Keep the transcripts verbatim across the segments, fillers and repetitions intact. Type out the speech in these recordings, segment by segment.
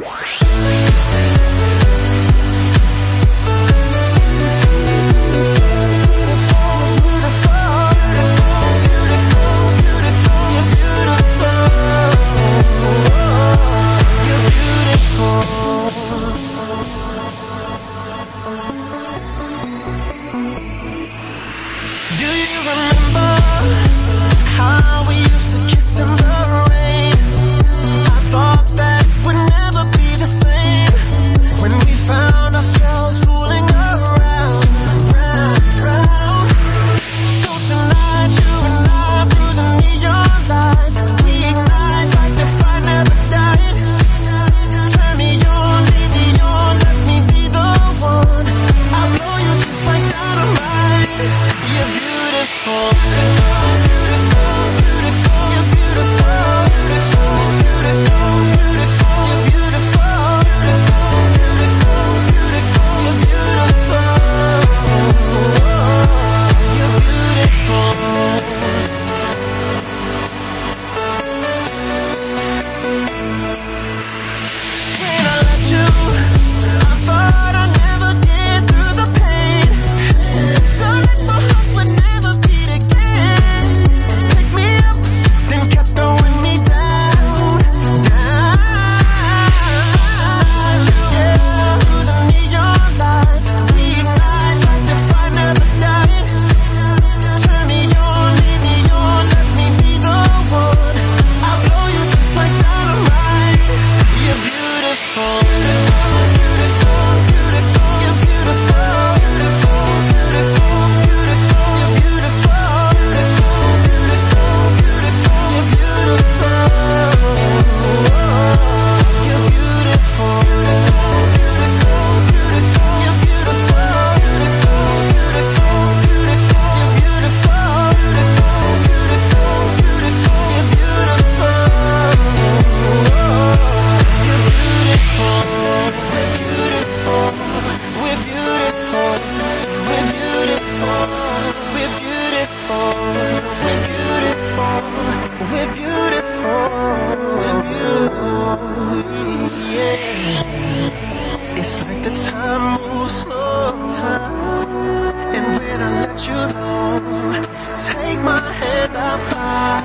It's like the time moves slow time. And when I let you know, take my hand, I'll fly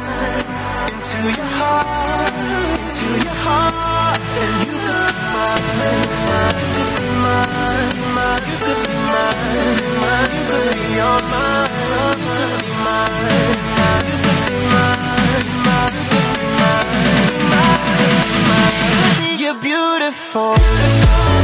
into your heart, into your heart. And you could be mine, mine, you could be mine, mine, you could be mine, mine, you could be all mine, all you could be mine, mine, you could be mine, mine, you could be mine, mine, mine. You're beautiful.